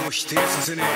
を否定させね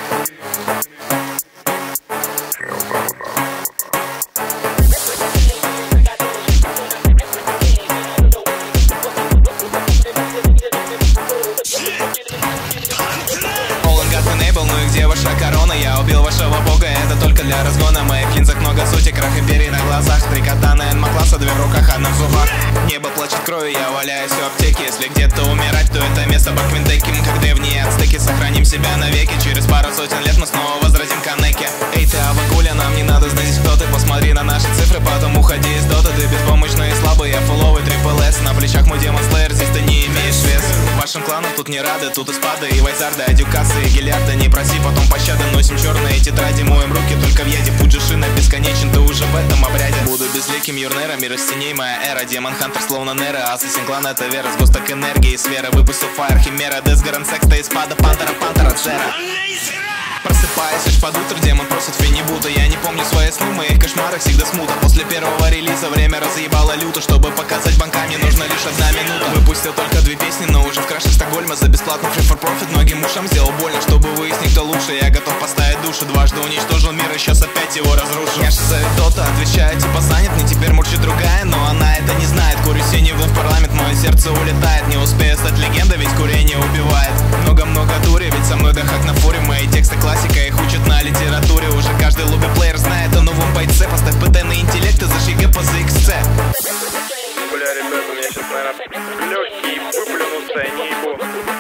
Ну и где ваша корона? Я убил вашего бога, это только для разгона. В моих линзах много сути, крах империи на глазах. Три катана М-класса, две в руках, одна в зубах. Небо плачет кровью, я валяюсь в аптеке. Если где-то умирать, то это место Баквинтеки. Мы как древние ацтеки, сохраним себя навеки. Через пару сотен лет мы снова возродим Канеки. Эй, ты Авакуля, нам не надо знать, кто ты. Посмотри на наши цифры, потом уходи из дота. Ты беспомощный и слабый, я фуловый трипл С. На плечах мой демон слэйр, здесь ты не имеешь вес. Вашим кланам тут не рады, тут испады и вайзарды, адюкасы и гильярда. Не проси потом пощады, носим черные тетради, моем руки только в яде. Пуджишина бесконечен, ты уже в этом обряде. Буду безликим юрнером, мир из теней моя эра. Демон Хантер словно Нера, Ассасин клан это вера. Сгусток энергии, сфера, выпустил фаер, химера. Десгаран, секста, испада, пантера, пантера, зера. Просыпаюсь аж под утро, демон просит фенибута. Я не помню свои сны, в моих кошмарах всегда смута. После первого релиза время разъебало люто. Чтобы показать банка, мне нужно лишь 1 минута. Выпустил только 2 песни, но уже в краше Стокгольма. За бесплатно free for profit многим ушам сделал больно. Чтобы выяснить, кто лучше, я готов поставить душу. Дважды уничтожил мир, и сейчас опять его разрушу. Я шизовик кто-то, отвечаю, типа занят. Мне теперь мурчит другая, но она это не знает. Курю синевым в парламент, мое сердце улетает. Не успею стать легендой, ведь курение убивает. Много-много дури, ведь со мной дахак на фуре. Мои тексты классика, их учат на литературе. Уже каждый лобби-плеер знает о новом бойце. Поставь ПТ на интеллект и зажигай по ZXC. Бля, ребята, у меня сейчас, наверное, легкий выплюнутся, я не ебу.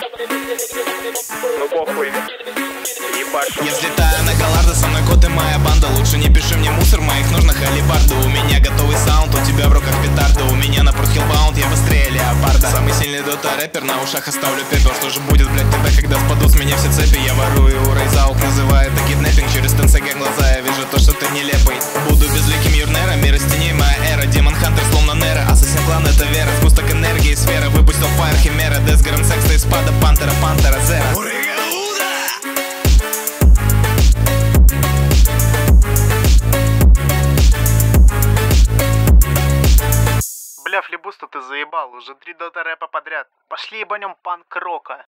Ну похуй. Ебашу. Я взлетаю на Галарда, со мной кот и моя банда. Лучше не пиши мне мусор, моих нужно халибарда. У меня готовый саунд, у тебя в руках петарда. У меня на Хиллбаунд, я быстрее леопарда. Самый сильный дота рэпер, на ушах оставлю пепел. Что же будет, блять, тогда, когда спадут с меня все цепи? Я ворую у Рейзаук, называю это киднеппинг. Через ТНСГ глаза я вижу то, что ты нелепый. Буду безликим юрнером, мир из теней моя эра. Демон Хантер словно Нера, Ассасин клан это вера. Сгусток энергии, сфера, выпустил фаер, химера. Десгаран, секста, испада, пантера, пантера, зера. Бля, флибуста ты заебал, уже 3 дота рэпа подряд. Пошли ебанем панк-рока.